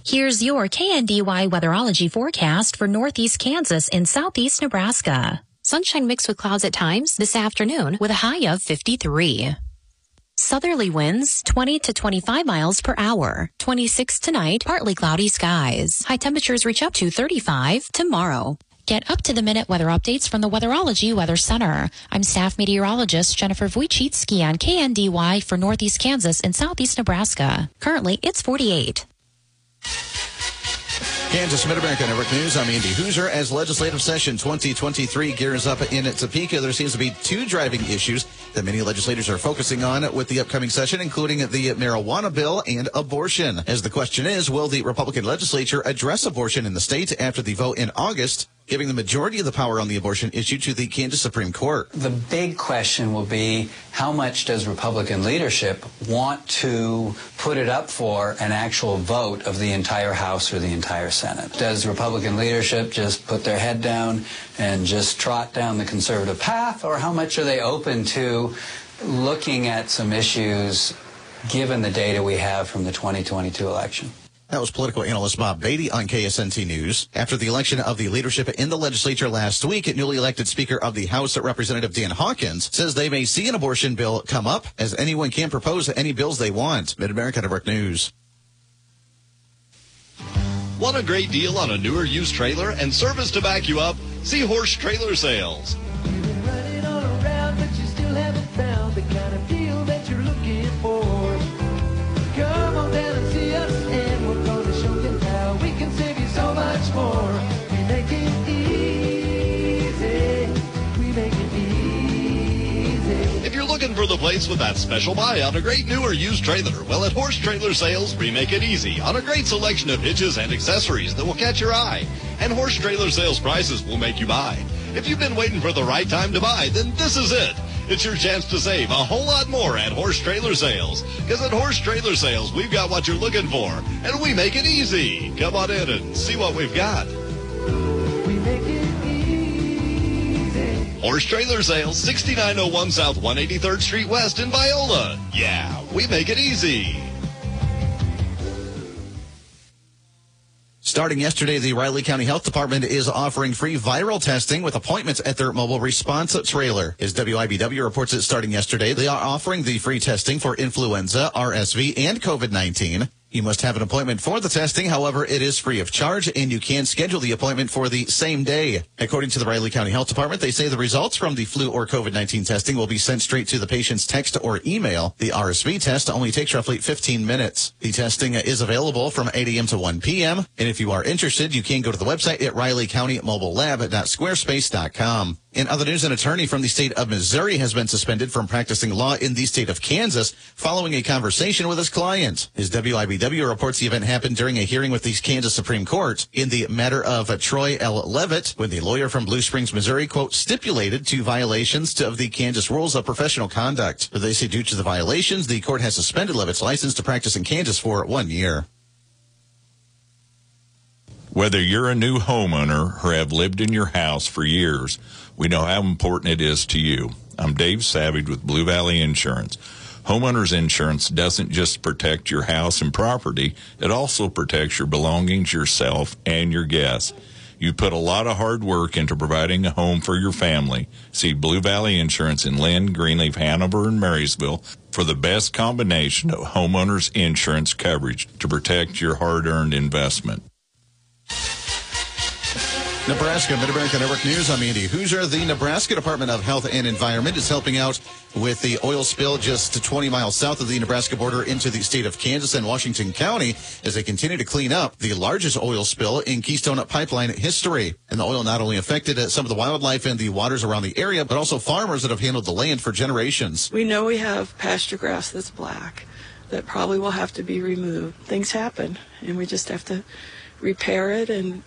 Here's your KNDY weatherology forecast for northeast Kansas and southeast Nebraska. Sunshine mixed with clouds at times this afternoon with a high of 53. Southerly winds 20 to 25 miles per hour. 26 tonight, partly cloudy skies. High temperatures reach up to 35 tomorrow. Get up-to-the-minute weather updates from the Weatherology Weather Center. I'm staff meteorologist Jennifer Wojcicki on KNDY for northeast Kansas and southeast Nebraska. Currently, it's 48. Kansas Mid-America Network News. I'm Andy Hooser. As legislative session 2023 gears up in Topeka, there seems to be two driving issues that many legislators are focusing on with the upcoming session, including the marijuana bill and abortion. As the question is, will the Republican legislature address abortion in the state after the vote in August, giving the majority of the power on the abortion issue to the Kansas Supreme Court? The big question will be, how much does Republican leadership want to put it up for an actual vote of the entire House or the entire Senate? Does Republican leadership just put their head down and just trot down the conservative path, or how much are they open to looking at some issues given the data we have from the 2022 election? That was political analyst Bob Beatty on KSNT News. After the election of the leadership in the legislature last week, newly elected Speaker of the House, Representative Dan Hawkins, says they may see an abortion bill come up, as anyone can propose any bills they want. Mid-America Network News. Want a great deal on a newer used trailer and service to back you up? See Horse Trailer Sales. You've been running all around, but you still haven't found the kind of deal that you're looking for. Come on down and see us, and we're going to show you how we can save you so much more. We make it easy. We make it easy. If you're looking for the place with that special buy on a great new or used trailer, well, at Horse Trailer Sales, we make it easy on a great selection of hitches and accessories that will catch your eye. And Horse Trailer Sales prices will make you buy. If you've been waiting for the right time to buy, then this is it. It's your chance to save a whole lot more at Horse Trailer Sales. Because at Horse Trailer Sales, we've got what you're looking for, and we make it easy. Come on in and see what we've got. We make it easy. Horse Trailer Sales, 6901 South 183rd Street West in Viola. Yeah, we make it easy. Starting yesterday, the Riley County Health Department is offering free viral testing with appointments at their mobile response trailer. As WIBW reports it starting yesterday, they are offering the free testing for influenza, RSV, and COVID-19. You must have an appointment for the testing. However, it is free of charge, and you can schedule the appointment for the same day. According to the Riley County Health Department, they say the results from the flu or COVID-19 testing will be sent straight to the patient's text or email. The RSV test only takes roughly 15 minutes. The testing is available from 8 a.m. to 1 p.m. And if you are interested, you can go to the website at RileyCountyMobileLab.squarespace.com. In other news, an attorney from the state of Missouri has been suspended from practicing law in the state of Kansas following a conversation with his client. His WIBW reports the event happened during a hearing with the Kansas Supreme Court in the matter of Troy L. Levitt, when the lawyer from Blue Springs, Missouri, quote, stipulated to violations of the Kansas rules of professional conduct. They say due to the violations, the court has suspended Levitt's license to practice in Kansas for 1 year. Whether you're a new homeowner or have lived in your house for years, we know how important it is to you. I'm Dave Savage with Blue Valley Insurance. Homeowners insurance doesn't just protect your house and property, it also protects your belongings, yourself, and your guests. You put a lot of hard work into providing a home for your family. See Blue Valley Insurance in Lynn, Greenleaf, Hanover, and Marysville for the best combination of homeowners insurance coverage to protect your hard-earned investment. Nebraska Mid-America Network News. I'm Andy Hooser. The Nebraska Department of Health and Environment is helping out with the oil spill just 20 miles south of the Nebraska border into the state of Kansas and Washington County as they continue to clean up the largest oil spill in Keystone Pipeline history. And the oil not only affected some of the wildlife and the waters around the area, but also farmers that have handled the land for generations. We know we have pasture grass that's black that probably will have to be removed. Things happen, and we just have to repair it and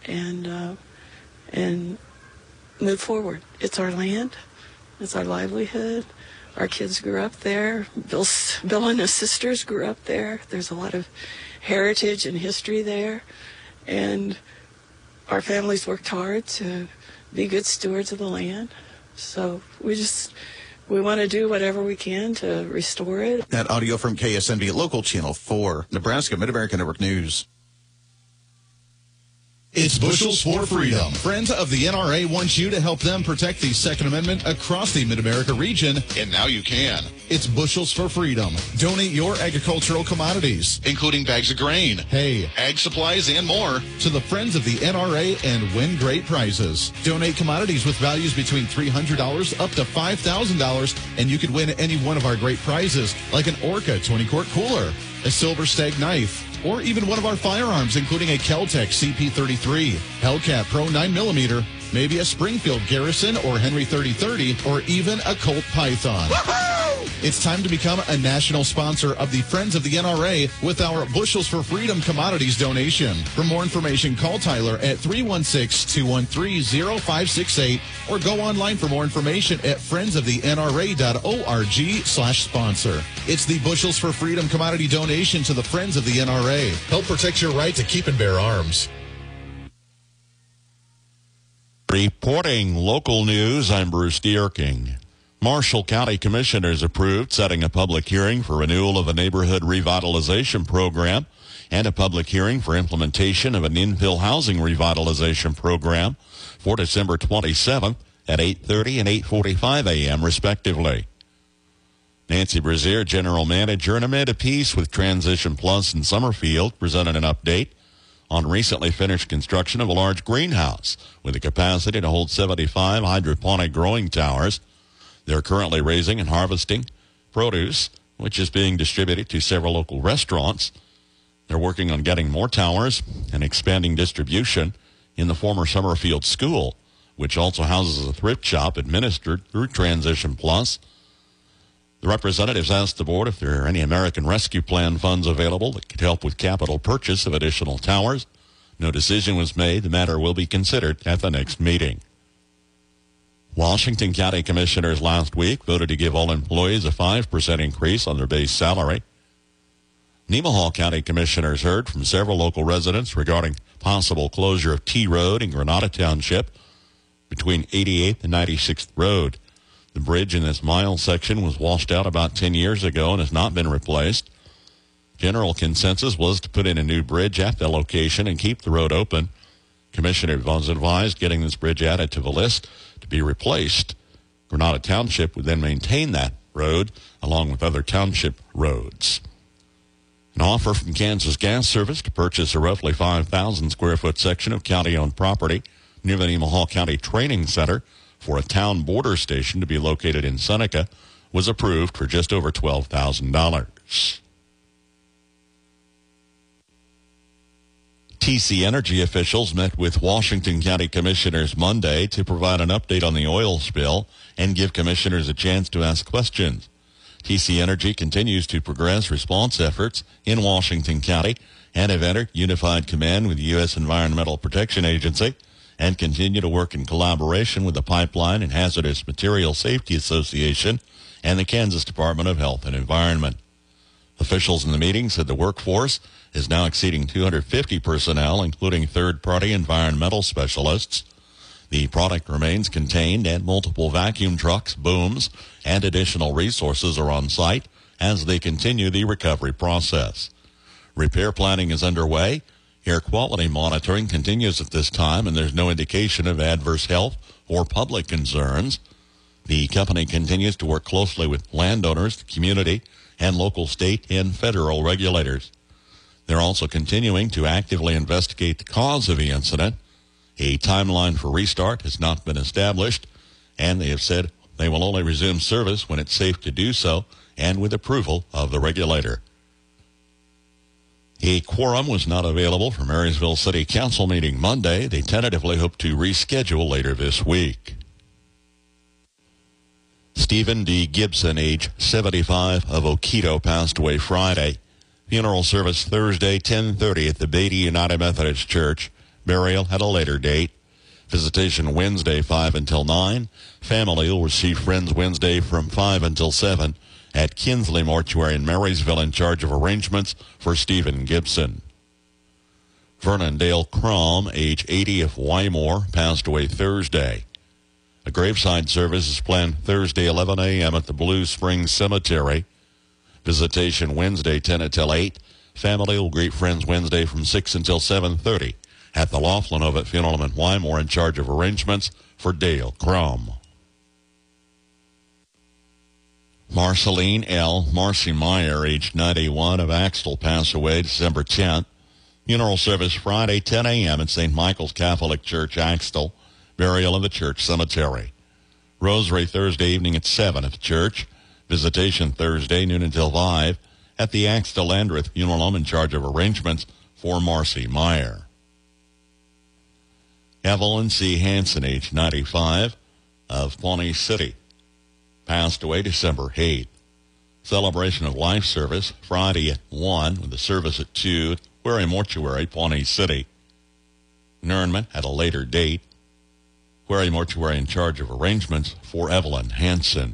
move forward. It's our land. It's our livelihood. Our kids grew up there. Bill and his sisters grew up there. There's a lot of heritage and history there. And our families worked hard to be good stewards of the land. So we want to do whatever we can to restore it. That audio from KSNB Local Channel 4, Nebraska Mid-America Network News. It's Bushels for Freedom. Friends of the NRA want you to help them protect the Second Amendment across the Mid-America region, and now you can. It's Bushels for Freedom. Donate your agricultural commodities, including bags of grain, hay, ag supplies, and more, to the Friends of the NRA and win great prizes. Donate commodities with values between $300 up to $5,000, and you could win any one of our great prizes, like an Orca 20-quart cooler, a Silver Stag knife, or even one of our firearms, including a Kel-Tec CP33, Hellcat Pro 9mm, maybe a Springfield Garrison or Henry 3030, or even a Colt Python. Woo-hoo! It's time to become a national sponsor of the Friends of the NRA with our Bushels for Freedom commodities donation. For more information, call Tyler at 316-213-0568 or go online for more information at friendsofthenra.org/sponsor. It's the Bushels for Freedom commodity donation to the Friends of the NRA. Help protect your right to keep and bear arms. Reporting local news, I'm Bruce Dierking. Marshall County Commissioners approved setting a public hearing for renewal of a neighborhood revitalization program and a public hearing for implementation of an infill housing revitalization program for December 27th at 8:30 and 8:45 a.m. respectively. Nancy Brazier, General Manager, and Amanda Peace with Transition Plus in Summerfield presented an update on recently finished construction of a large greenhouse with a capacity to hold 75 hydroponic growing towers. They're currently raising and harvesting produce, which is being distributed to several local restaurants. They're working on getting more towers and expanding distribution in the former Summerfield School, which also houses a thrift shop administered through Transition Plus. The representatives asked the board if there are any American Rescue Plan funds available that could help with capital purchase of additional towers. No decision was made. The matter will be considered at the next meeting. Washington County Commissioners last week voted to give all employees a 5% increase on their base salary. Nemaha County Commissioners heard from several local residents regarding possible closure of T Road in Granada Township between 88th and 96th Road. The bridge in this mile section was washed out about 10 years ago and has not been replaced. General consensus was to put in a new bridge at the location and keep the road open. Commissioner was advised getting this bridge added to the list to be replaced. Granada Township would then maintain that road along with other township roads. An offer from Kansas Gas Service to purchase a roughly 5,000 square foot section of county-owned property near the Nemaha County Training Center for a town border station to be located in Seneca was approved for just over $12,000. TC Energy officials met with Washington County Commissioners Monday to provide an update on the oil spill and give commissioners a chance to ask questions. TC Energy continues to progress response efforts in Washington County and have entered unified command with the U.S. Environmental Protection Agency and continue to work in collaboration with the Pipeline and Hazardous Materials Safety Association and the Kansas Department of Health and Environment. Officials in the meeting said the workforce is now exceeding 250 personnel, including third-party environmental specialists. The product remains contained, and multiple vacuum trucks, booms, and additional resources are on site as they continue the recovery process. Repair planning is underway. Air quality monitoring continues at this time, and there's no indication of adverse health or public concerns. The company continues to work closely with landowners, the community, and local state and federal regulators. They're also continuing to actively investigate the cause of the incident. A timeline for restart has not been established, and they have said they will only resume service when it's safe to do so and with approval of the regulator. A quorum was not available for Marysville City Council meeting Monday. They tentatively hope to reschedule later this week. Stephen D. Gibson, age 75, of Oquito, passed away Friday. Funeral service Thursday, 10:30 at the Beatty United Methodist Church. Burial at a later date. Visitation Wednesday, 5 until 9. Family will receive friends Wednesday from 5 until 7 at Kinsley Mortuary in Marysville, in charge of arrangements for Stephen Gibson. Vernon Dale Crom, age 80, of Wymore, passed away Thursday. A graveside service is planned Thursday, 11 a.m. at the Blue Springs Cemetery. Visitation Wednesday, 10 until 8. Family will greet friends Wednesday from 6 until 7:30 at the Laughlin Ovett Funeral Home in Wymore, in charge of arrangements for Dale Crum. Marceline L. Marcy Meyer, age 91, of Axtell, passed away December 10th. Funeral service Friday, 10 a.m. at St. Michael's Catholic Church, Axtell. Burial in the church cemetery. Rosary Thursday evening at 7 at the church. Visitation Thursday, noon until 5, at the Axtell Landreth Funeral Home, in charge of arrangements for Marcy Meyer. Evelyn C. Hansen, age 95, of Pawnee City, passed away December 8th. Celebration of life service Friday at 1, with a service at 2 at Quarry Mortuary, Pawnee City. Interment at a later date. Quarry Mortuary in charge of arrangements for Evelyn Hansen.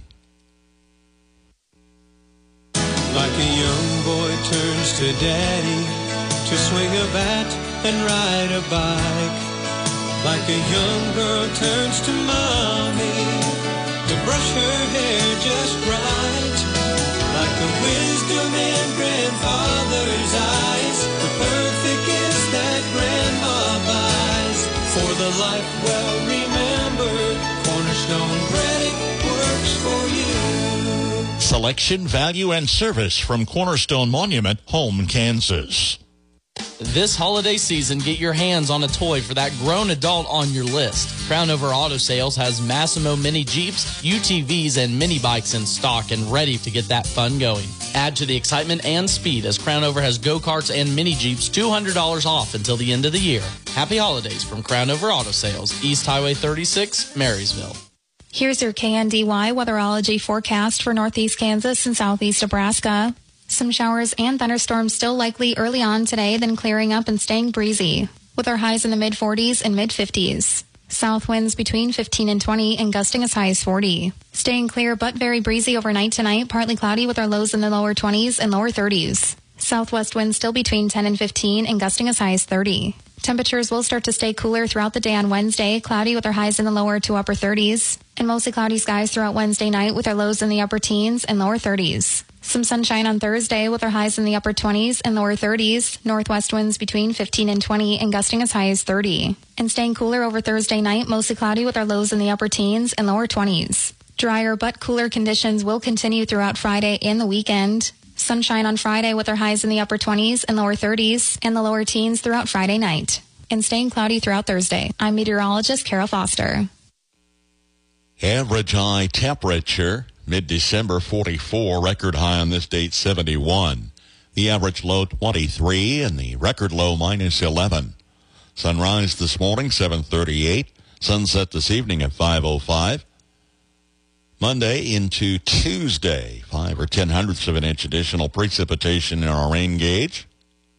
Like a young boy turns to daddy to swing a bat and ride a bike. Like a young girl turns to mommy to brush her hair just right. Like the wisdom in grandfather's eyes, the perfect kiss that grandma buys. For the life well remembered, Cornerstone Credit works for you. Selection, value, and service from Cornerstone Monument, Home, Kansas. This holiday season, get your hands on a toy for that grown adult on your list. Crown Over Auto Sales has Massimo mini Jeeps, UTVs, and mini bikes in stock and ready to get that fun going. Add to the excitement and speed as Crown Over has go-karts and mini Jeeps $200 off until the end of the year. Happy holidays from Crown Over Auto Sales, East Highway 36, Marysville. Here's your KNDY weatherology forecast for northeast Kansas and southeast Nebraska. Some showers and thunderstorms still likely early on today, then clearing up and staying breezy, with our highs in the mid-40s and mid-50s. South winds between 15 and 20 and gusting as high as 40. Staying clear but very breezy overnight tonight, partly cloudy with our lows in the lower 20s and lower 30s. Southwest winds still between 10 and 15 and gusting as high as 30. Temperatures will start to stay cooler throughout the day on Wednesday, cloudy with our highs in the lower to upper 30s, and mostly cloudy skies throughout Wednesday night with our lows in the upper teens and lower 30s. Some sunshine on Thursday with our highs in the upper 20s and lower 30s, northwest winds between 15 and 20 and gusting as high as 30. And staying cooler over Thursday night, mostly cloudy with our lows in the upper teens and lower 20s. Drier but cooler conditions will continue throughout Friday and the weekend. Sunshine on Friday with our highs in the upper 20s and lower 30s and the lower teens throughout Friday night. And staying cloudy throughout Thursday. I'm meteorologist Carol Foster. Average high temperature, mid-December 44, record high on this date 71. The average low 23 and the record low minus 11. Sunrise this morning 7:38. Sunset this evening at 5:05. Monday into Tuesday, 5 or 10 hundredths of an inch additional precipitation in our rain gauge.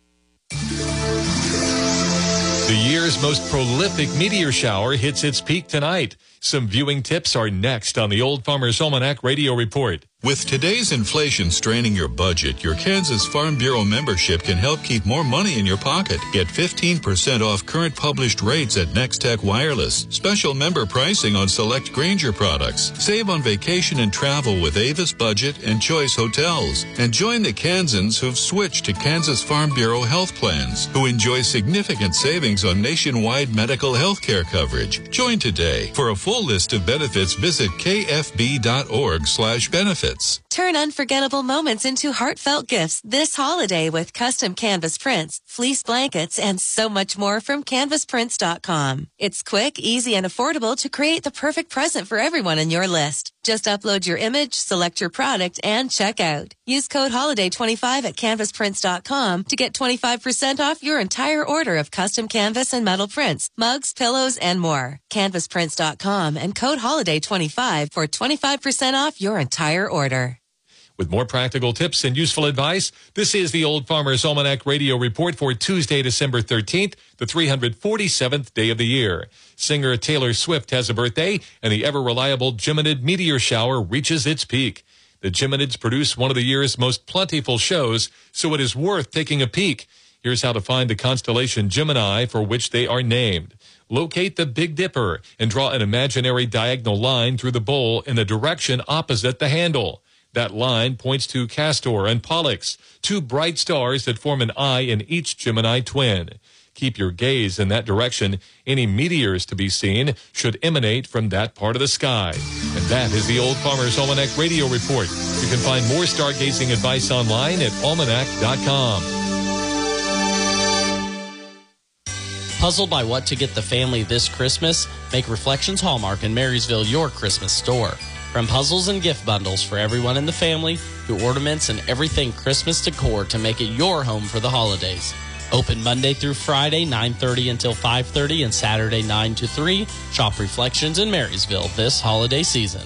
The year's most prolific meteor shower hits its peak tonight. Some viewing tips are next on the Old Farmer's Almanac Radio Report. With today's inflation straining your budget, your Kansas Farm Bureau membership can help keep more money in your pocket. Get 15% off current published rates at Nextech Wireless. Special member pricing on select Grainger products. Save on vacation and travel with Avis Budget and Choice Hotels. And join the Kansans who've switched to Kansas Farm Bureau health plans, who enjoy significant savings on nationwide medical health care coverage. Join today. For a full list of benefits, visit kfb.org/benefits. Turn unforgettable moments into heartfelt gifts this holiday with custom canvas prints, fleece blankets, and so much more from canvasprints.com. It's quick, easy, and affordable to create the perfect present for everyone in your list. Just upload your image, select your product, and check out. Use code HOLIDAY25 at canvasprints.com to get 25% off your entire order of custom canvas and metal prints, mugs, pillows, and more. Canvasprints.com and code HOLIDAY25 for 25% off your entire order. With more practical tips and useful advice, this is the Old Farmer's Almanac Radio Report for Tuesday, December 13th, the 347th day of the year. Singer Taylor Swift has a birthday, and the ever-reliable Geminid meteor shower reaches its peak. The Geminids produce one of the year's most plentiful shows, so it is worth taking a peek. Here's how to find the constellation Gemini, for which they are named. Locate the Big Dipper and draw an imaginary diagonal line through the bowl in the direction opposite the handle. That line points to Castor and Pollux, two bright stars that form an eye in each Gemini twin. Keep your gaze in that direction. Any meteors to be seen should emanate from that part of the sky. And that is the Old Farmer's Almanac Radio Report. You can find more stargazing advice online at almanac.com. Puzzled by what to get the family this Christmas? Make Reflections Hallmark in Marysville your Christmas store. From puzzles and gift bundles for everyone in the family to ornaments and everything Christmas decor to make it your home for the holidays. Open Monday through Friday, 9:30 until 5:30 and Saturday 9 to 3. Shop Reflections in Marysville this holiday season.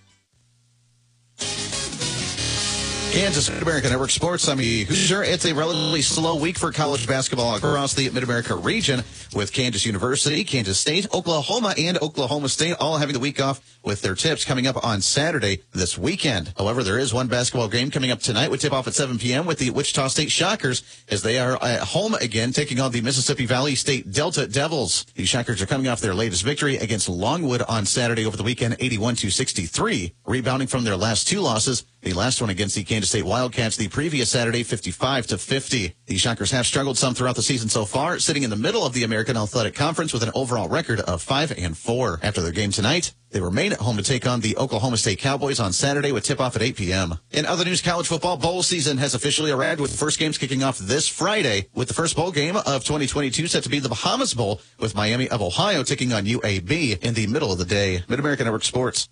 Kansas Mid-America Network Sports. I'm Hoosier. It's a relatively slow week for college basketball across the Mid-America region, with Kansas University, Kansas State, Oklahoma, and Oklahoma State all having the week off with their tips coming up on Saturday this weekend. However, there is one basketball game coming up tonight with tip-off at 7 p.m. with the Wichita State Shockers as they are at home again taking on the Mississippi Valley State Delta Devils. The Shockers are coming off their latest victory against Longwood on Saturday over the weekend, 81-63, rebounding from their last two losses. The last one against the Kansas State Wildcats the previous Saturday, 55-50. The Shockers have struggled some throughout the season so far, sitting in the middle of the American Athletic Conference with an overall record of 5-4. After their game tonight, they remain at home to take on the Oklahoma State Cowboys on Saturday with tip-off at 8 p.m. In other news, college football bowl season has officially arrived with the first games kicking off this Friday, with the first bowl game of 2022 set to be the Bahamas Bowl, with Miami of Ohio taking on UAB in the middle of the day. Mid-America Network Sports.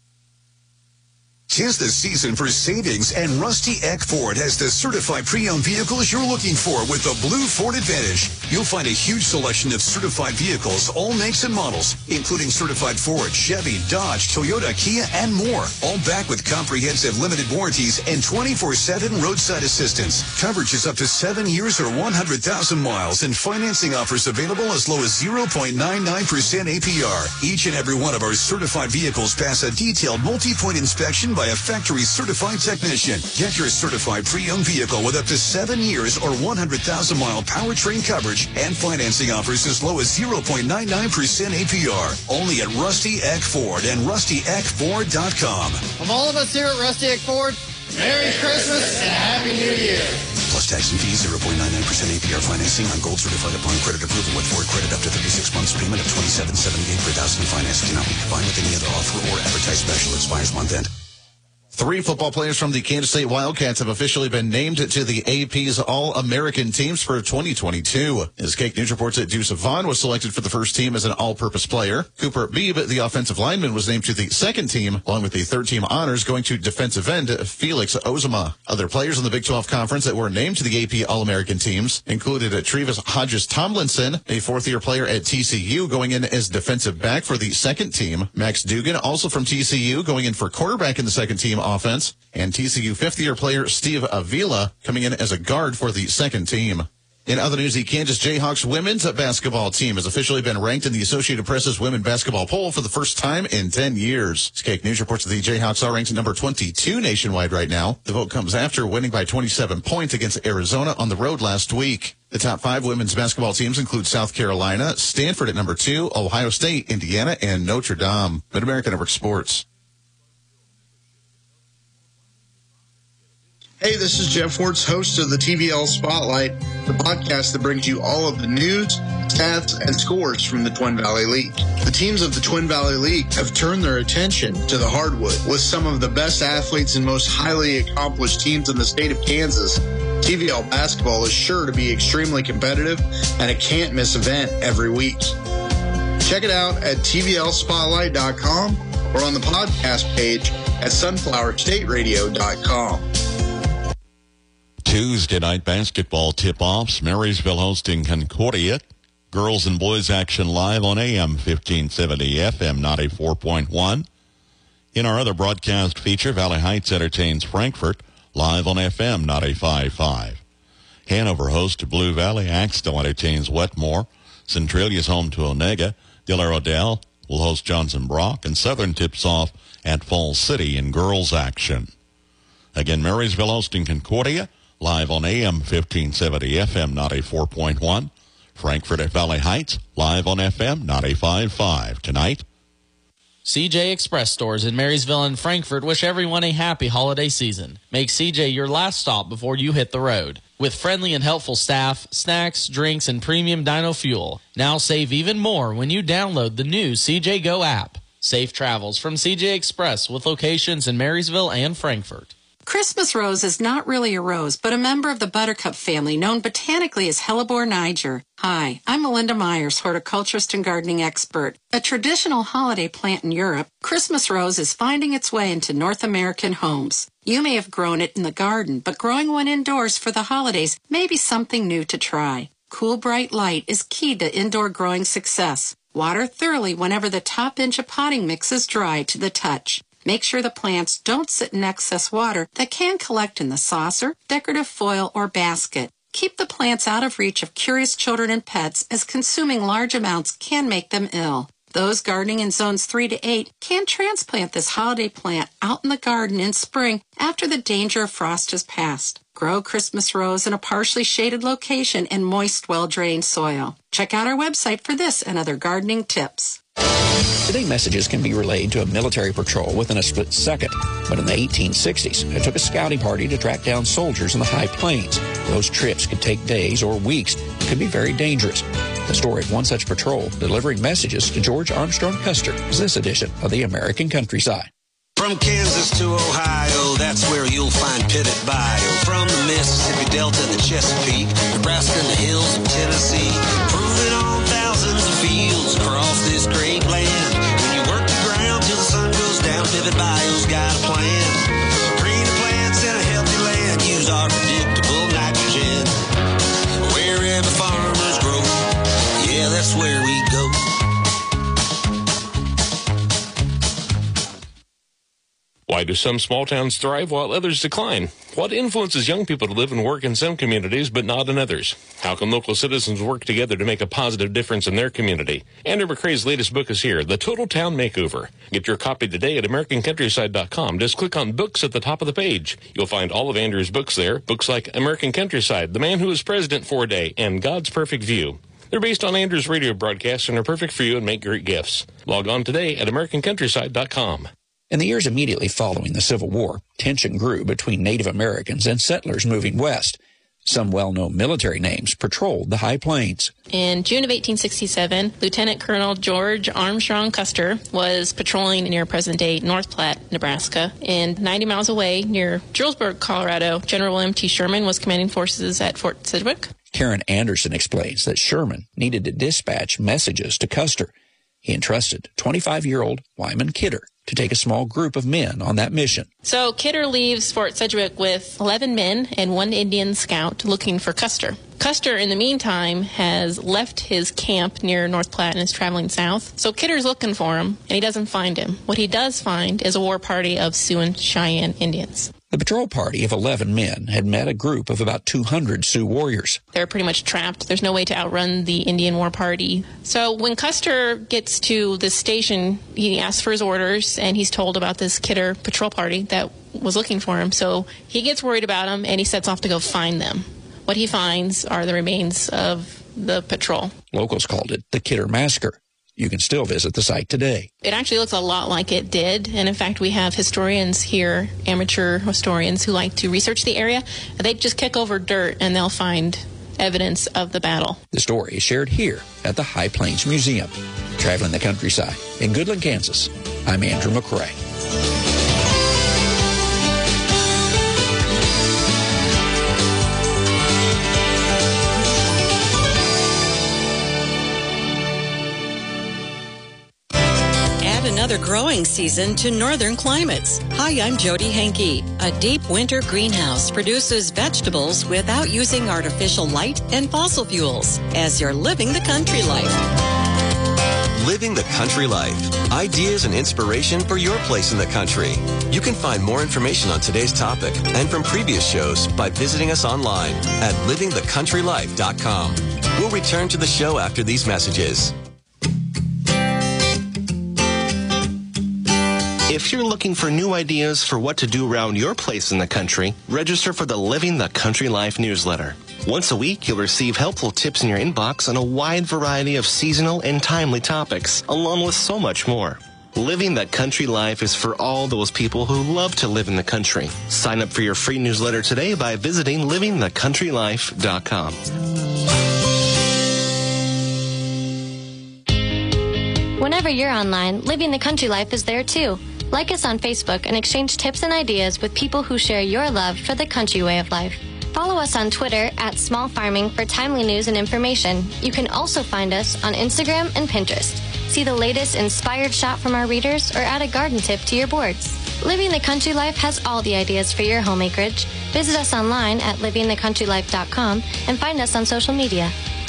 'Tis the season for savings, and Rusty Eck Ford has the certified pre-owned vehicles you're looking for with the Blue Ford Advantage. You'll find a huge selection of certified vehicles, all makes and models, including certified Ford, Chevy, Dodge, Toyota, Kia, and more. All backed with comprehensive limited warranties and 24/7 roadside assistance. Coverage is up to 7 years or 100,000 miles, and financing offers available as low as 0.99% APR. Each and every one of our certified vehicles pass a detailed multi-point inspection by a factory certified technician. Get your certified pre-owned vehicle with up to 7 years or 100,000 mile powertrain coverage and financing offers as low as 0.99% APR. Only at Rusty Eck Ford and RustyEckFord.com. From all of us here at Rusty Eck Ford, Merry Christmas and Happy New Year. Plus tax and fees, 0.99% APR financing on gold certified upon credit approval with Ford credit up to 36 months, payment of $27.78 per thousand. Finance cannot be combined with any other offer or advertised special. Expires month end. 3 football players from the Kansas State Wildcats have officially been named to the AP's All-American teams for 2022. As Cake News reports that Deuce Vaughn was selected for the first team as an all-purpose player. Cooper Beebe, the offensive lineman, was named to the second team, along with the third-team honors going to defensive end Felix Ozama. Other players in the Big 12 Conference that were named to the AP All-American teams included Trevis Hodges-Tomlinson, a fourth-year player at TCU, going in as defensive back for the second team. Max Dugan, also from TCU, going in for quarterback in the second team offense, and TCU fifth-year player Steve Avila coming in as a guard for the second team. In other news, the Kansas Jayhawks women's basketball team has officially been ranked in the Associated Press's women's basketball poll for the first time in 10 years. Cake News reports that the Jayhawks are ranked number 22 nationwide right now. The vote comes after winning by 27 points against Arizona on the road last week. The top 5 women's basketball teams include South Carolina, Stanford at number 2, Ohio State, Indiana, and Notre Dame. Mid-America Network Sports. Hey, this is Jeff Wertz, host of the TVL Spotlight, the podcast that brings you all of the news, stats, and scores from the Twin Valley League. The teams of the Twin Valley League have turned their attention to the hardwood. With some of the best athletes and most highly accomplished teams in the state of Kansas, TVL basketball is sure to be extremely competitive and a can't-miss event every week. Check it out at tvlspotlight.com or on the podcast page at sunflowerstateradio.com. Tuesday night basketball tip-offs. Marysville hosting Concordia. Girls and boys action live on AM 1570, FM 94.1. In our other broadcast feature, Valley Heights entertains Frankfort live on FM 95.5. Hanover hosts Blue Valley. Axtell entertains Wetmore. Centralia is home to Onega. Diller Odell will host Johnson Brock. And Southern tips off at Falls City in girls action. Again, Marysville hosting Concordia live on AM 1570, FM 94.1. Frankfort at Valley Heights, live on FM 95.5. Tonight, CJ Express stores in Marysville and Frankfort wish everyone a happy holiday season. Make CJ your last stop before you hit the road. With friendly and helpful staff, snacks, drinks, and premium dyno fuel. Now save even more when you download the new CJ Go app. Safe travels from CJ Express with locations in Marysville and Frankfort. Christmas rose is not really a rose, but a member of the buttercup family known botanically as Hellebore niger. Hi, I'm Melinda Myers, horticulturist and gardening expert. A traditional holiday plant in Europe, Christmas rose is finding its way into North American homes. You may have grown it in the garden, but growing one indoors for the holidays may be something new to try. Cool, bright light is key to indoor growing success. Water thoroughly whenever the top inch of potting mix is dry to the touch. Make sure the plants don't sit in excess water that can collect in the saucer, decorative foil, or basket. Keep the plants out of reach of curious children and pets, as consuming large amounts can make them ill. Those gardening in zones 3 to 8 can transplant this holiday plant out in the garden in spring after the danger of frost has passed. Grow Christmas rose in a partially shaded location in moist, well-drained soil. Check out our website for this and other gardening tips. Today, messages can be relayed to a military patrol within a split second. But in the 1860s, it took a scouting party to track down soldiers in the high plains. Those trips could take days or weeks and could be very dangerous. The story of one such patrol delivering messages to George Armstrong Custer is this edition of the American Countryside. From Kansas to Ohio, that's where you'll find Pivot Bio. From the Mississippi Delta to Chesapeake, Nebraska and the hills of Tennessee, proving on thousands of fields across this great land. When you work the ground till the sun goes down, Pivot Bio's got a plan. Greener plants and a healthy land, use our predictable nitrogen. Wherever farmers grow, yeah, that's where we go. Why do some small towns thrive while others decline? What influences young people to live and work in some communities but not in others? How can local citizens work together to make a positive difference in their community? Andrew McCrae's latest book is here, The Total Town Makeover. Get your copy today at AmericanCountryside.com. Just click on Books at the top of the page. You'll find all of Andrew's books there, books like American Countryside, The Man Who Was President for a Day, and God's Perfect View. They're based on Andrew's radio broadcasts and are perfect for you and make great gifts. Log on today at AmericanCountryside.com. In the years immediately following the Civil War, tension grew between Native Americans and settlers moving west. Some well-known military names patrolled the High Plains. In June of 1867, Lieutenant Colonel George Armstrong Custer was patrolling near present-day North Platte, Nebraska. And 90 miles away, near Julesburg, Colorado, General M. T. Sherman was commanding forces at Fort Sedgwick. Karen Anderson explains that Sherman needed to dispatch messages to Custer. He entrusted 25-year-old Wyman Kidder to take a small group of men on that mission. So Kidder leaves Fort Sedgwick with 11 men and one Indian scout looking for Custer. Custer, in the meantime, has left his camp near North Platte and is traveling south. So Kidder's looking for him, and he doesn't find him. What he does find is a war party of Sioux and Cheyenne Indians. The patrol party of 11 men had met a group of about 200 Sioux warriors. They're pretty much trapped. There's no way to outrun the Indian war party. So when Custer gets to the station, he asks for his orders, and he's told about this Kidder patrol party that was looking for him. So he gets worried about them, and he sets off to go find them. What he finds are the remains of the patrol. Locals called it the Kidder Massacre. You can still visit the site today. It actually looks a lot like it did. And in fact, we have historians here, amateur historians, who like to research the area. They just kick over dirt and they'll find evidence of the battle. The story is shared here at the High Plains Museum. Traveling the countryside in Goodland, Kansas, I'm Andrew McCrae. Another growing season to northern climates. Hi, I'm Jody Henke. A deep winter greenhouse produces vegetables without using artificial light and fossil fuels, as you're living the country life. Living the country life. Ideas and inspiration for your place in the country. You can find more information on today's topic and from previous shows by visiting us online at livingthecountrylife.com. We'll return to the show after these messages. If you're looking for new ideas for what to do around your place in the country, register for the Living the Country Life newsletter. Once a week, you'll receive helpful tips in your inbox on a wide variety of seasonal and timely topics, along with so much more. Living the Country Life is for all those people who love to live in the country. Sign up for your free newsletter today by visiting livingthecountrylife.com. Whenever you're online, Living the Country Life is there too. Like us on Facebook and exchange tips and ideas with people who share your love for the country way of life. Follow us on Twitter at Small Farming for timely news and information. You can also find us on Instagram and Pinterest. See the latest inspired shot from our readers or add a garden tip to your boards. Living the Country Life has all the ideas for your home acreage. Visit us online at livingthecountrylife.com and find us on social media.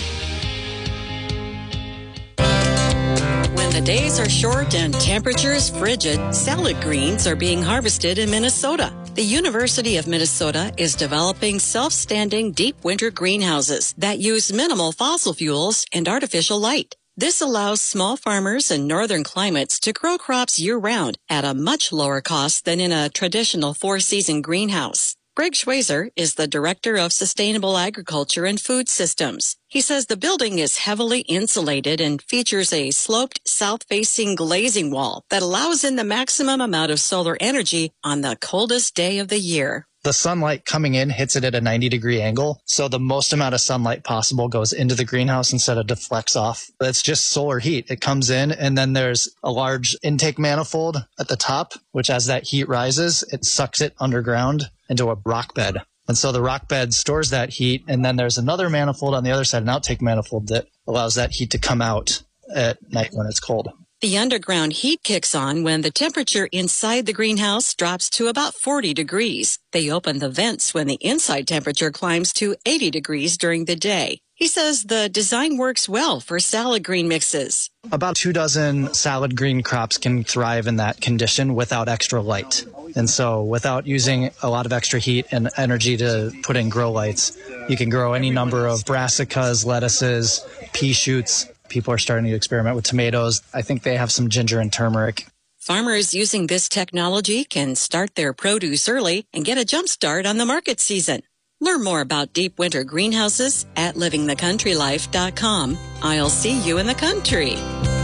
When the days are short and temperatures frigid, salad greens are being harvested in Minnesota. The University of Minnesota is developing self-standing deep winter greenhouses that use minimal fossil fuels and artificial light. This allows small farmers in northern climates to grow crops year-round at a much lower cost than in a traditional four-season greenhouse. Greg Schweizer is the Director of Sustainable Agriculture and Food Systems. He says the building is heavily insulated and features a sloped south-facing glazing wall that allows in the maximum amount of solar energy on the coldest day of the year. The sunlight coming in hits it at a 90-degree angle, so the most amount of sunlight possible goes into the greenhouse instead of deflects off. It's just solar heat. It comes in, and then there's a large intake manifold at the top, which as that heat rises, it sucks it underground into a rock bed. And so the rock bed stores that heat, and then there's another manifold on the other side, an outtake manifold that allows that heat to come out at night when it's cold. The underground heat kicks on when the temperature inside the greenhouse drops to about 40 degrees. They open the vents when the inside temperature climbs to 80 degrees during the day. He says the design works well for salad green mixes. About 24 salad green crops can thrive in that condition without extra light. And so without using a lot of extra heat and energy to put in grow lights, you can grow any number of brassicas, lettuces, pea shoots. People are starting to experiment with tomatoes. I think they have some ginger and turmeric. Farmers using this technology can start their produce early and get a jump start on the market season. Learn more about deep winter greenhouses at livingthecountrylife.com. I'll see you in the country.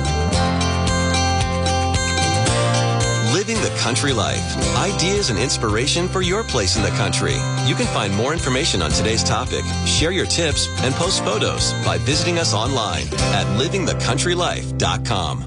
Living the Country Life. Ideas and inspiration for your place in the country. You can find more information on today's topic, share your tips, and post photos by visiting us online at livingthecountrylife.com.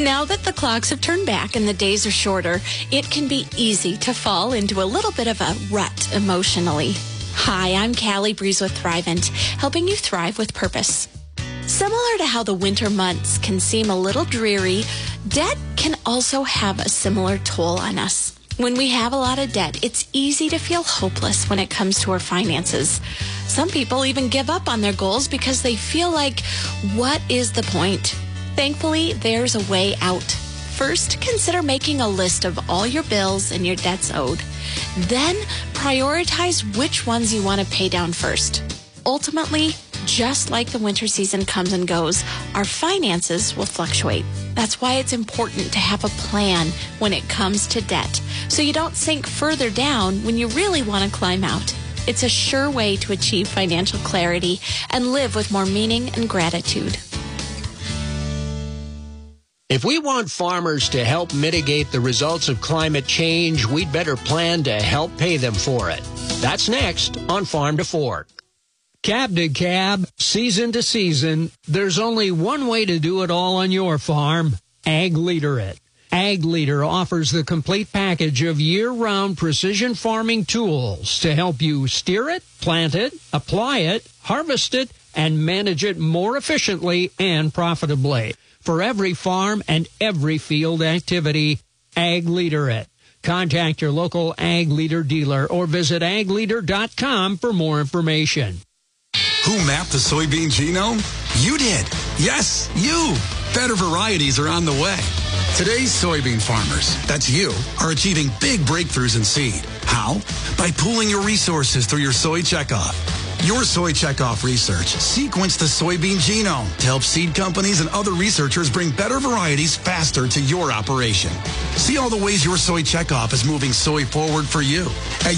Now that the clocks have turned back and the days are shorter, it can be easy to fall into a little bit of a rut emotionally. Hi, I'm Callie Breeze with Thrivent, helping you thrive with purpose. Similar to how the winter months can seem a little dreary, debt can also have a similar toll on us. When we have a lot of debt, it's easy to feel hopeless when it comes to our finances. Some people even give up on their goals because they feel like, what is the point? Thankfully, there's a way out. First, consider making a list of all your bills and your debts owed. Then, prioritize which ones you want to pay down first. Ultimately, just like the winter season comes and goes, our finances will fluctuate. That's why it's important to have a plan when it comes to debt, so you don't sink further down when you really want to climb out. It's a sure way to achieve financial clarity and live with more meaning and gratitude. If we want farmers to help mitigate the results of climate change, we'd better plan to help pay them for it. That's next on Farm to Fork. Cab to cab, season to season, there's only one way to do it all on your farm. Ag Leader It. Ag Leader offers the complete package of year-round precision farming tools to help you steer it, plant it, apply it, harvest it, and manage it more efficiently and profitably. For every farm and every field activity, Ag Leader It. Contact your local Ag Leader dealer or visit agleader.com for more information. Who mapped the soybean genome? You did. Yes, you. Better varieties are on the way. Today's soybean farmers, that's you, are achieving big breakthroughs in seed. How? By pooling your resources through your Soy Checkoff. Your Soy Checkoff research sequenced the soybean genome to help seed companies and other researchers bring better varieties faster to your operation. See all the ways your Soy Checkoff is moving soy forward for you at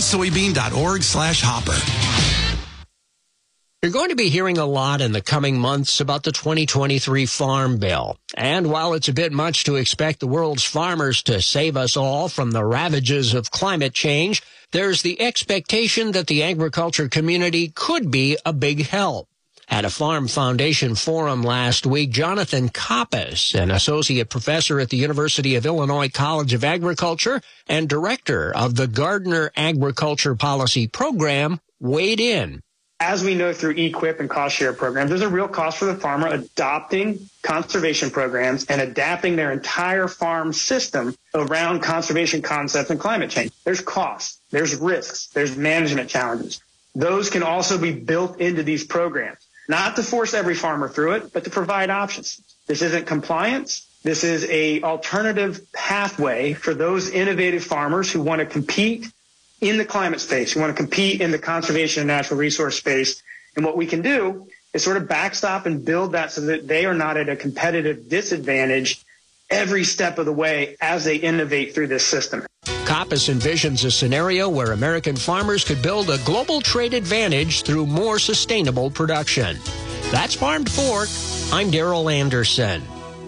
unitedsoybean.org/hopper. You're going to be hearing a lot in the coming months about the 2023 Farm Bill. And while it's a bit much to expect the world's farmers to save us all from the ravages of climate change, there's the expectation that the agriculture community could be a big help. At a Farm Foundation forum last week, Jonathan Koppas, an associate professor at the University of Illinois College of Agriculture and director of the Gardner Agriculture Policy Program, weighed in. As we know through EQIP and cost share programs, there's a real cost for the farmer adopting conservation programs and adapting their entire farm system around conservation concepts and climate change. There's costs, there's risks, there's management challenges. Those can also be built into these programs, not to force every farmer through it, but to provide options. This isn't compliance. This is an alternative pathway for those innovative farmers who want to compete in the climate space. We want to compete in the conservation and natural resource space. And what we can do is sort of backstop and build that so that they are not at a competitive disadvantage every step of the way as they innovate through this system. Koppas envisions a scenario where American farmers could build a global trade advantage through more sustainable production. That's Farm to Fork. I'm Daryl Anderson.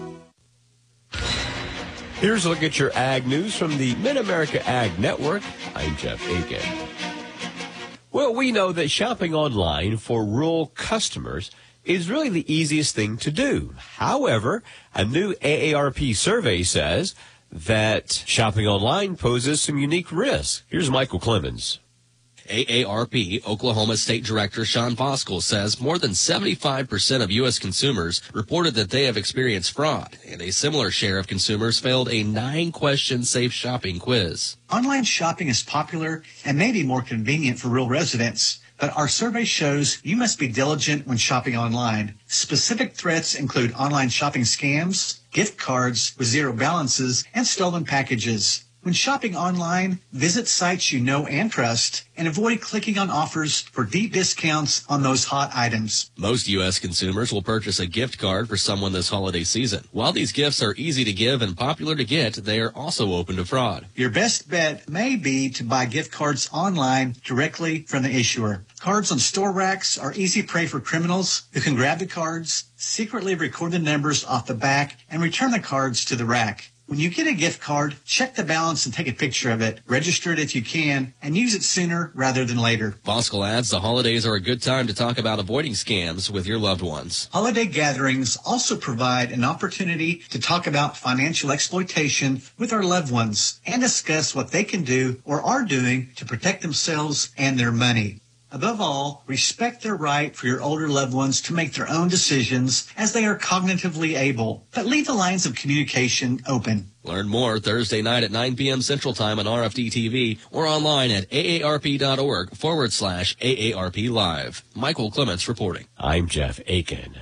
Here's a look at your ag news from the Mid-America Ag Network. I'm Jeff Aiken. Well, we know that shopping online for rural customers is really the easiest thing to do. However, a new AARP survey says that shopping online poses some unique risks. Here's Michael Clemens. AARP Oklahoma State Director Sean Voskuil says more than 75% of U.S. consumers reported that they have experienced fraud, and a similar share of consumers failed a 9-question safe shopping quiz. Online shopping is popular and may be more convenient for rural residents, but our survey shows you must be diligent when shopping online. Specific threats include online shopping scams, gift cards with zero balances, and stolen packages. When shopping online, visit sites you know and trust and avoid clicking on offers for deep discounts on those hot items. Most U.S. consumers will purchase a gift card for someone this holiday season. While these gifts are easy to give and popular to get, they are also open to fraud. Your best bet may be to buy gift cards online directly from the issuer. Cards on store racks are easy prey for criminals who can grab the cards, secretly record the numbers off the back, and return the cards to the rack. When you get a gift card, check the balance and take a picture of it. Register it if you can, and use it sooner rather than later. Voskuhl adds the holidays are a good time to talk about avoiding scams with your loved ones. Holiday gatherings also provide an opportunity to talk about financial exploitation with our loved ones and discuss what they can do or are doing to protect themselves and their money. Above all, respect their right for your older loved ones to make their own decisions as they are cognitively able, but leave the lines of communication open. Learn more Thursday night at 9 p.m. Central Time on RFD TV or online at aarp.org/AARP Live. Michael Clements reporting. I'm Jeff Aiken.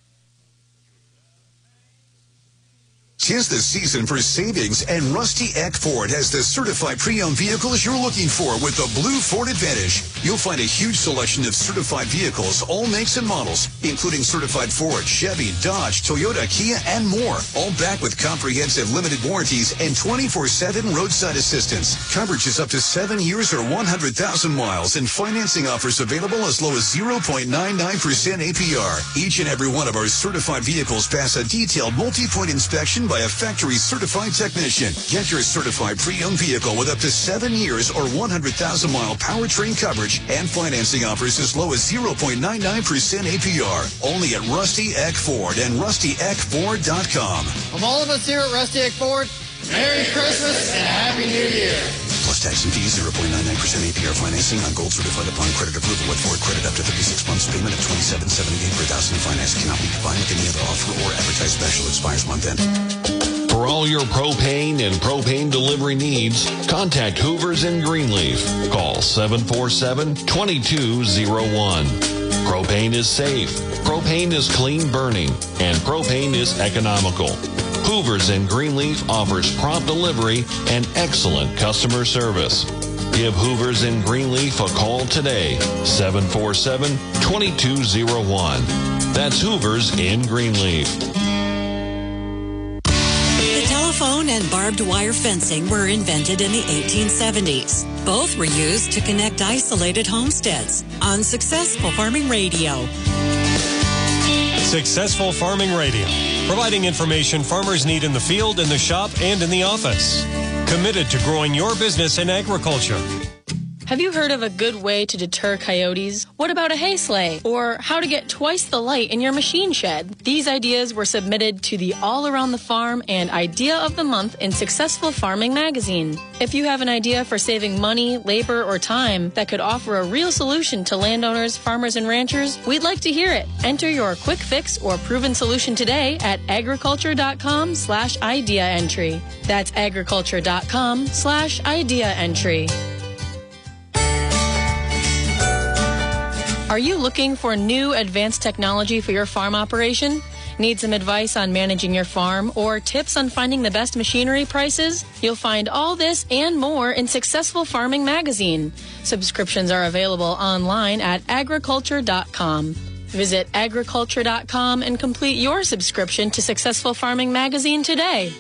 'Tis the season for savings, and Rusty Eck Ford has the certified pre-owned vehicles you're looking for with the Blue Ford Advantage. You'll find a huge selection of certified vehicles, all makes and models, including certified Ford, Chevy, Dodge, Toyota, Kia, and more. All backed with comprehensive limited warranties and 24/7 roadside assistance. Coverage is up to 7 years or 100,000 miles, and financing offers available as low as 0.99% APR. Each and every one of our certified vehicles pass a detailed multi-point inspection by a factory-certified technician. Get your certified pre-owned vehicle with up to 7 years or 100,000-mile powertrain coverage and financing offers as low as 0.99% APR. Only at Rusty Eck Ford and RustyEckFord.com. From all of us here at Rusty Eck Ford, Merry Christmas and a Happy New Year. Plus tax and fees, 0.99% APR financing on gold certified upon credit approval with Ford credit up to 36 months payment of $27.78 per thousand finance. Cannot be combined with any other offer or advertised special. Expires month end. For all your propane and propane delivery needs, contact Hoovers in Greenleaf. Call 747-2201. Propane is safe, propane is clean burning, and propane is economical. Hoovers in Greenleaf offers prompt delivery and excellent customer service. Give Hoovers in Greenleaf a call today, 747-2201. That's Hoovers in Greenleaf. The telephone and barbed wire fencing were invented in the 1870s. Both were used to connect isolated homesteads on Successful Farming Radio. Successful Farming Radio, providing information farmers need in the field, in the shop, and in the office. Committed to growing your business in agriculture. Have you heard of a good way to deter coyotes? What about a hay sleigh? Or how to get twice the light in your machine shed? These ideas were submitted to the All Around the Farm and Idea of the Month in Successful Farming magazine. If you have an idea for saving money, labor, or time that could offer a real solution to landowners, farmers, and ranchers, we'd like to hear it. Enter your quick fix or proven solution today at agriculture.com/idea entry. That's agriculture.com/idea entry. Are you looking for new advanced technology for your farm operation? Need some advice on managing your farm or tips on finding the best machinery prices? You'll find all this and more in Successful Farming magazine. Subscriptions are available online at agriculture.com. Visit agriculture.com and complete your subscription to Successful Farming magazine today.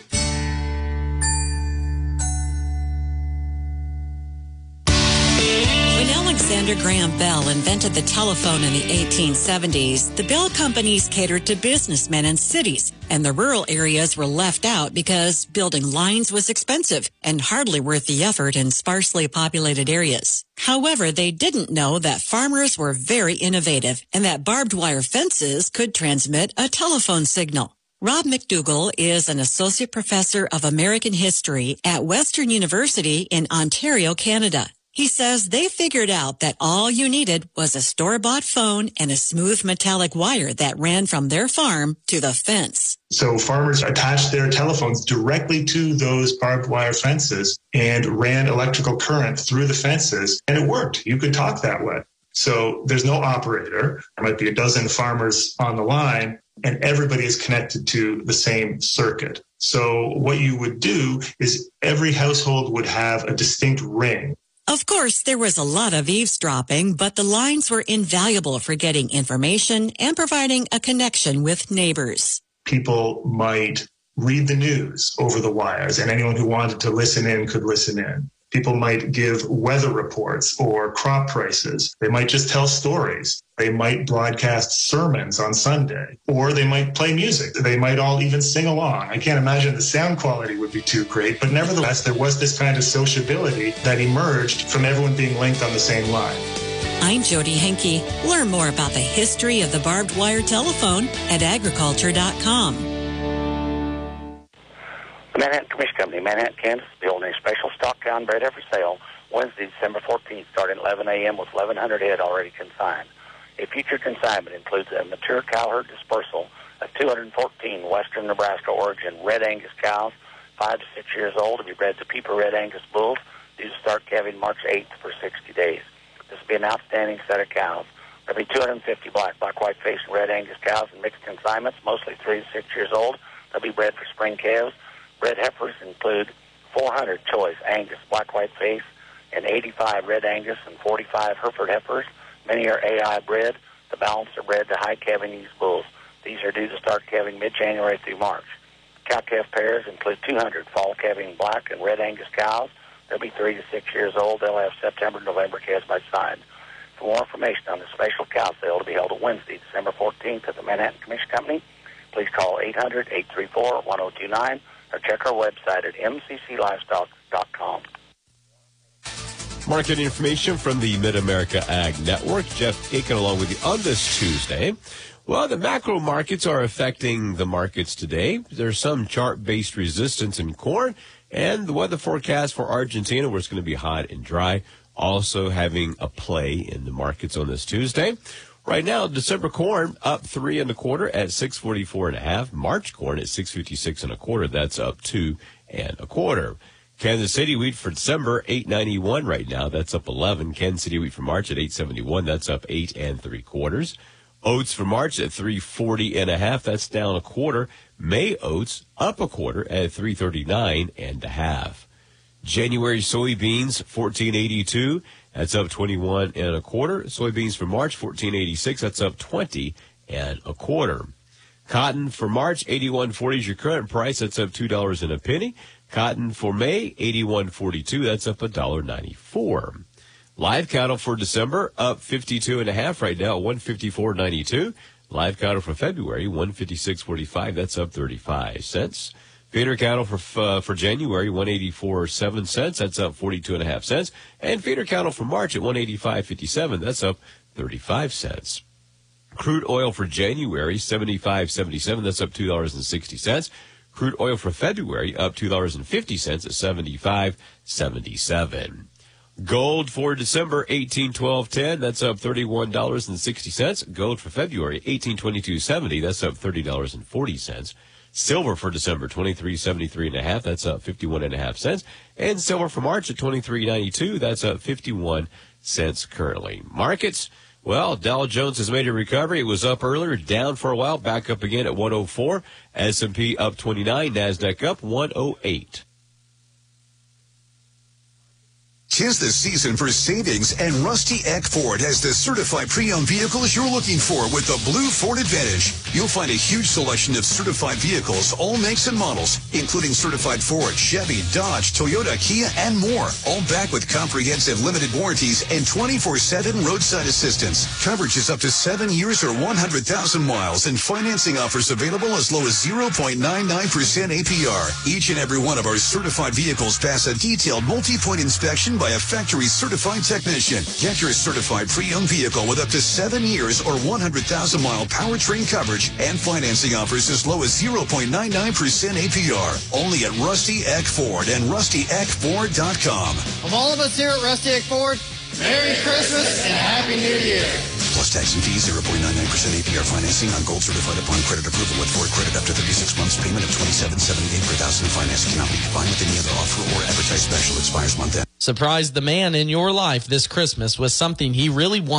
Alexander Graham Bell invented the telephone in the 1870s, the Bell companies catered to businessmen and cities, and the rural areas were left out because building lines was expensive and hardly worth the effort in sparsely populated areas. However, they didn't know that farmers were very innovative and that barbed wire fences could transmit a telephone signal. Rob McDougall is an associate professor of American history at Western University in Ontario, Canada. He says they figured out that all you needed was a store-bought phone and a smooth metallic wire that ran from their farm to the fence. So farmers attached their telephones directly to those barbed wire fences and ran electrical current through the fences, and it worked. You could talk that way. So there's no operator. There might be a dozen farmers on the line, and everybody is connected to the same circuit. So what you would do is every household would have a distinct ring. Of course, there was a lot of eavesdropping, but the lines were invaluable for getting information and providing a connection with neighbors. People might read the news over the wires, and anyone who wanted to listen in could listen in. People might give weather reports or crop prices. They might just tell stories. They might broadcast sermons on Sunday, or they might play music. They might all even sing along. I can't imagine the sound quality would be too great, but nevertheless, there was this kind of sociability that emerged from everyone being linked on the same line. I'm Jody Henke. Learn more about the history of the barbed wire telephone at agriculture.com. The Manhattan Commission Company, Manhattan, Kansas, is holding a special stock cow and bred heifer sale Wednesday, December 14th, starting at 11 a.m. with 1,100 head already consigned. A future consignment includes a mature cow herd dispersal of 214 western Nebraska origin red Angus cows, 5 to 6 years old, to be bred to Peeper red Angus bulls, due to start calving March 8th for 60 days. This will be an outstanding set of cows. There will be 250 black white face, and red Angus cows in mixed consignments, mostly 3 to 6 years old. They'll be bred for spring calves. Bred heifers include 400 choice Angus black white face and 85 red Angus and 45 Hereford heifers. Many are AI bred. The balance are bred to high calving used bulls. These are due to start calving mid-January through March. Cow-calf pairs include 200 fall calving black and red Angus cows. They'll be 3 to 6 years old. They'll have September, November calves by side. For more information on the special cow sale to be held on Wednesday, December 14th at the Manhattan Commission Company, please call 800-834-1029 or check our website at mcclivestock.com. Market information from the Mid-America Ag Network. Jeff Aiken along with you on this Tuesday. Well, the macro markets are affecting the markets today. There's some chart-based resistance in corn, and the weather forecast for Argentina, where it's going to be hot and dry, also having a play in the markets on this Tuesday. Right now, December corn up 3 1/4 at 644.5. March corn at 656 1/4. That's up 2 1/4. Kansas City wheat for December 891 right now. That's up 11. Kansas City wheat for March at 871. That's up 8 3/4. Oats for March at 340.5. That's down 1/4. May oats up 1/4 at 339 1/2. January soybeans 1482. That's up 21 1/4. Soybeans for March 1486. That's up 20 1/4. Cotton for March 81.40 is your current price. That's up $2 and a penny. Cotton for May 81.42. That's up $1.94. Live cattle for December up 52.5 right now, 154.92. Live cattle for February 156.45. That's up 35 cents. Feeder cattle for January 184.7 cents. That's up 42.5 cents. And feeder cattle for March at 185.57. That's up 35 cents. Crude oil for January 75.77. That's up $2.60. Crude oil for February up $2.50 at 75.77. Gold for December 1812.10. That's up $31.60. Gold for February 1822.70. That's up $30.40. Silver for December 23.73.5. That's up 51.5 cents. And silver for March at 23.92. That's up 51 cents currently. Markets. Well, Dow Jones has made a recovery. It was up earlier, down for a while, back up again at 104. S&P up 29, NASDAQ up 108. 'Tis the season for savings, and Rusty Eck Ford has the certified pre-owned vehicles you're looking for with the Blue Ford Advantage. You'll find a huge selection of certified vehicles, all makes and models, including certified Ford, Chevy, Dodge, Toyota, Kia, and more. All backed with comprehensive limited warranties and 24/7 roadside assistance. Coverage is up to 7 years or 100,000 miles, and financing offers available as low as 0.99% APR. Each and every one of our certified vehicles pass a detailed multi-point inspection by a factory-certified technician. Get your certified pre-owned vehicle with up to 7 years or 100,000-mile powertrain coverage and financing offers as low as 0.99% APR. Only at Rusty Eck Ford and rustyeckford.com. From all of us here at Rusty Eck Ford, Merry Christmas and Happy New Year. Plus tax and fees, 0.99% APR financing on gold certified upon credit approval with Ford credit up to 36 months. Payment of $27.78 per thousand. Finance cannot be combined with any other offer or advertised special. Expires month end. Surprise the man in your life this Christmas with something he really wants.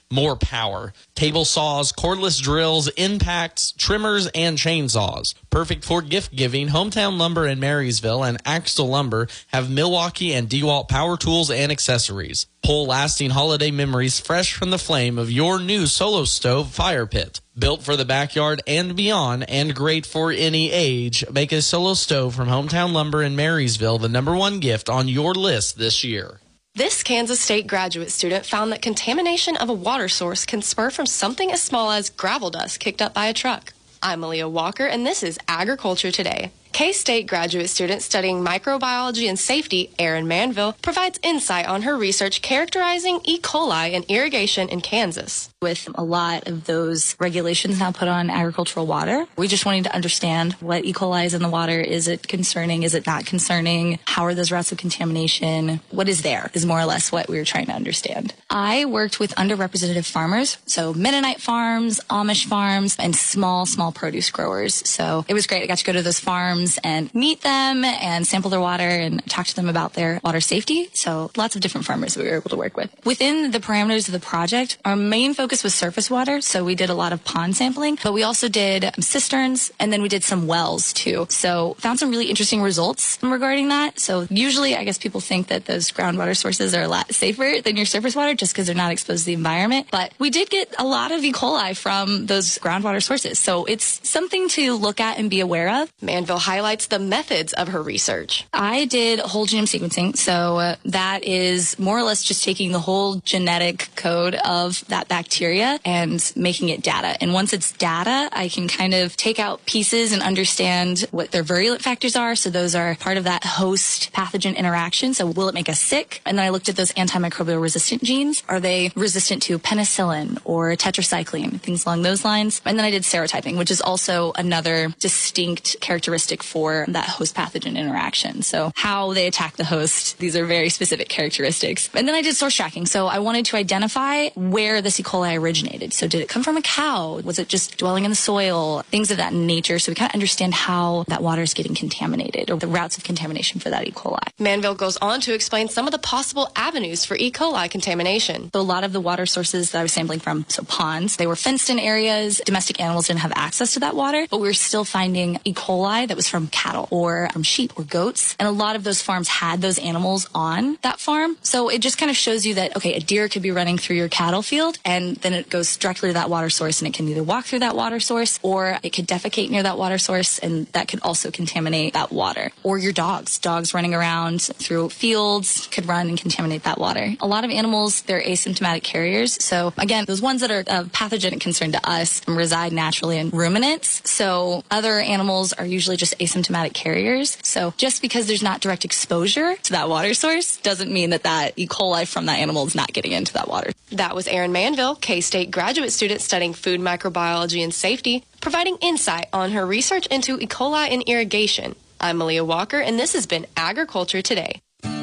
more power. Table saws, cordless drills, impacts, trimmers, and chainsaws. Perfect for gift giving, Hometown Lumber in Marysville and Axtell Lumber have Milwaukee and DeWalt power tools and accessories. Pull lasting holiday memories fresh from the flame of your new Solo Stove fire pit. Built for the backyard and beyond, and great for any age, make a Solo Stove from Hometown Lumber in Marysville the #1 gift on your list this year. This Kansas State graduate student found that contamination of a water source can spur from something as small as gravel dust kicked up by a truck. I'm Malia Walker, and this is Agriculture Today. K-State graduate student studying microbiology and safety, Erin Manville, provides insight on her research characterizing E. coli in irrigation in Kansas. With a lot of those regulations now put on agricultural water, we just wanted to understand what E. coli is in the water. Is it concerning? Is it not concerning? How are those routes of contamination? What is there is more or less what we were trying to understand. I worked with underrepresented farmers, so Mennonite farms, Amish farms, and small produce growers. So it was great. I got to go to those farms and meet them and sample their water and talk to them about their water safety. So lots of different farmers that we were able to work with. Within the parameters of the project, our main focus was surface water. So we did a lot of pond sampling, but we also did cisterns, and then we did some wells too. So found some really interesting results regarding that. So usually I guess people think that those groundwater sources are a lot safer than your surface water just because they're not exposed to the environment. But we did get a lot of E. coli from those groundwater sources. So it's something to look at and be aware of. Manville highlights the methods of her research. I did whole genome sequencing, so that is more or less just taking the whole genetic code of that bacteria and making it data. And once it's data, I can kind of take out pieces and understand what their virulent factors are. So those are part of that host pathogen interaction. So will it make us sick? And then I looked at those antimicrobial resistant genes. Are they resistant to penicillin or tetracycline, things along those lines? And then I did serotyping, which is also another distinct characteristic for that host pathogen interaction. So how they attack the host, these are very specific characteristics. And then I did source tracking. So I wanted to identify where this E. coli originated. So did it come from a cow? Was it just dwelling in the soil? Things of that nature. So we kind of understand how that water is getting contaminated or the routes of contamination for that E. coli. Manville goes on to explain some of the possible avenues for E. coli contamination. So a lot of the water sources that I was sampling from, so ponds, they were fenced in areas. Domestic animals didn't have access to that water, but we were still finding E. coli that was from cattle or from sheep or goats. And a lot of those farms had those animals on that farm. So it just kind of shows you that, okay, a deer could be running through your cattle field and then it goes directly to that water source and it can either walk through that water source or it could defecate near that water source and that could also contaminate that water. Or your dogs. Dogs running around through fields could run and contaminate that water. A lot of animals, they're asymptomatic carriers. So again, those ones that are of pathogenic concern to us reside naturally in ruminants. So other animals are usually just asymptomatic carriers. So just because there's not direct exposure to that water source doesn't mean that that E. coli from that animal is not getting into that water. That was Erin Manville, K-State graduate student studying food microbiology and safety, providing insight on her research into E. coli in irrigation. I'm Malia Walker, and this has been Agriculture Today.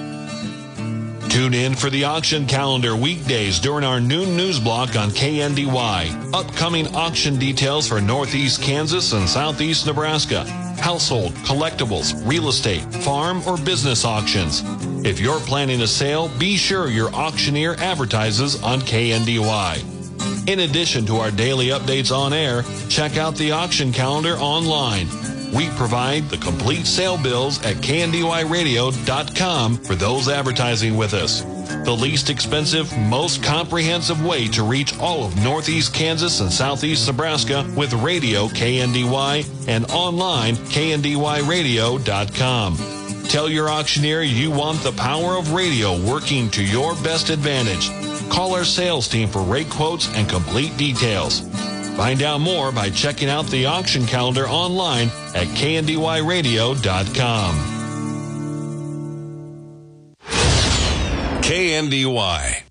Tune in for the auction calendar weekdays during our noon news block on KNDY. Upcoming auction details for Northeast Kansas and Southeast Nebraska. Household, collectibles, real estate, farm, or business auctions. If you're planning a sale, be sure your auctioneer advertises on KNDY. In addition to our daily updates on air, check out the auction calendar online. We provide the complete sale bills at kndyradio.com for those advertising with us. The least expensive, most comprehensive way to reach all of Northeast Kansas and Southeast Nebraska with radio KNDY and online kndyradio.com. Tell your auctioneer you want the power of radio working to your best advantage. Call our sales team for rate quotes and complete details. Find out more by checking out the auction calendar online at kndyradio.com. KNDY.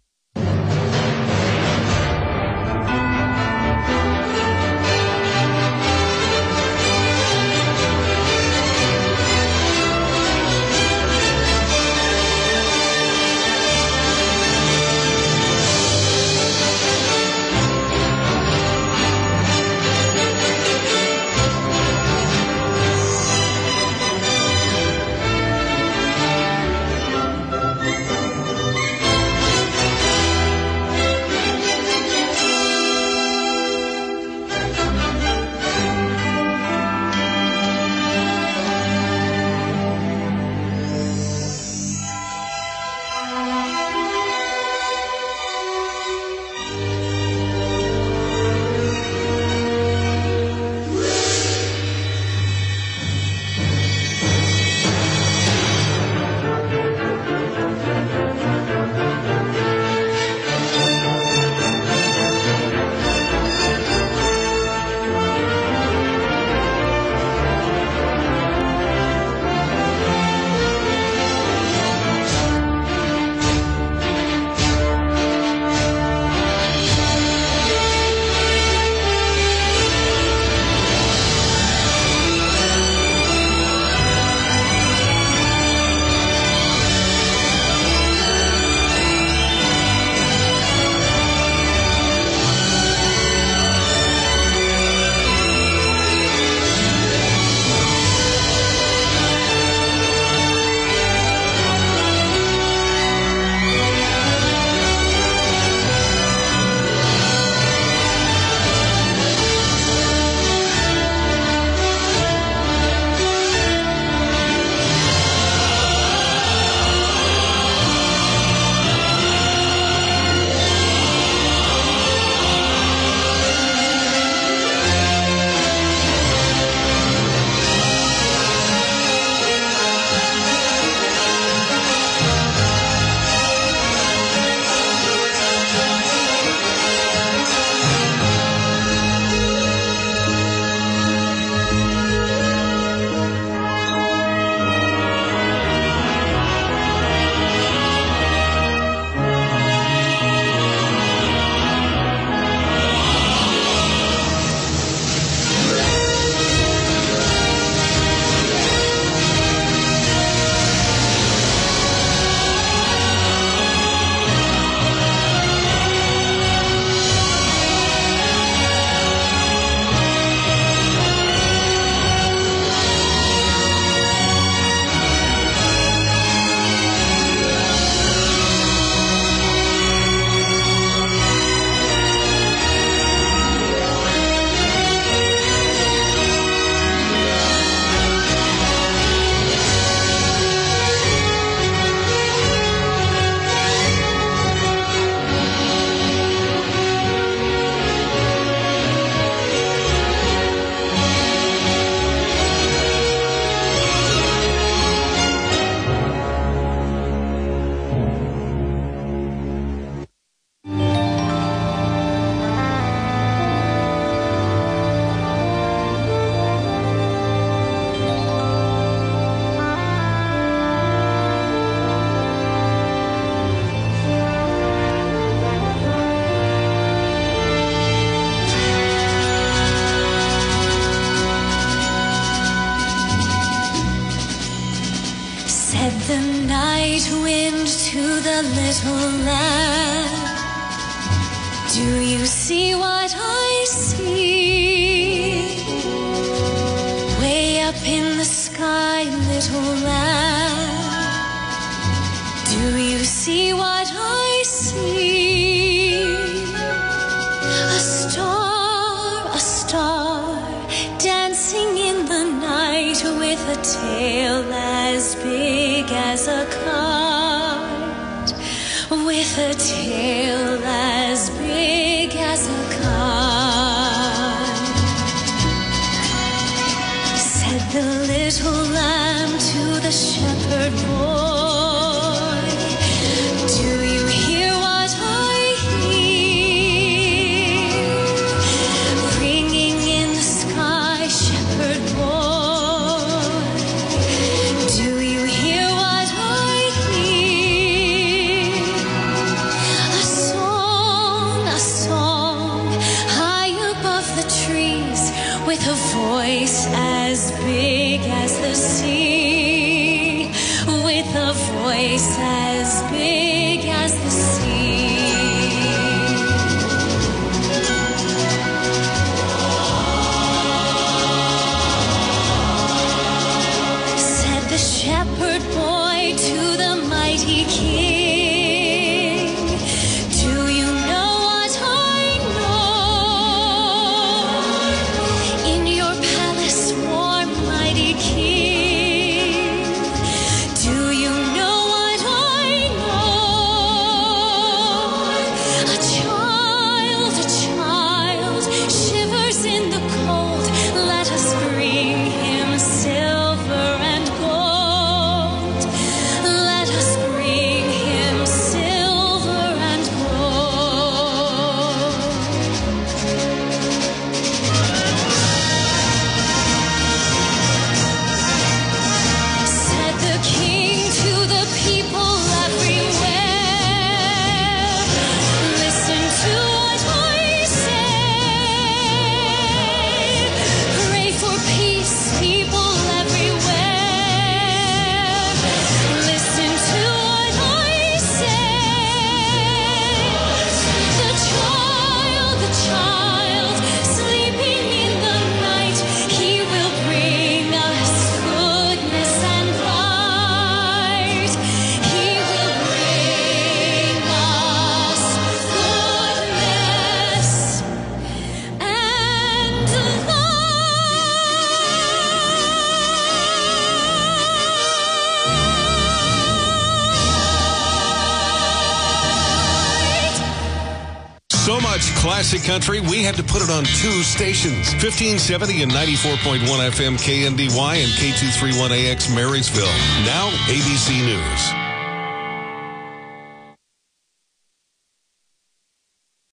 you see what I see? Way up in the sky, little lamb. Do you see what I see? A star, dancing in the night with a tail as big as a kite. With a tail as big as a kite. Said the little lamb to the shepherd boy, do you hear what I hear? Ringing in the sky, shepherd boy, do you hear what I hear? A song, high above the trees, with a voice as big as the sea, with a voice as big as the sea. Said the shepherd boy to the mighty king, do you know what I know? In your palace warm, mighty king, do you know what I know? A child shivers in the cold. Let us bring him silver and gold. Let us bring him silver and gold. Said the king to the people everywhere, listen to what I say. Pray for peace, people everywhere. Listen to what I say. The child, sleeping in the night, he will bring us goodness and light. He will bring us goodness and So much classic country, we had to put it on two stations. 1570 and 94.1 FM KNDY and K231AX Marysville. Now ABC News.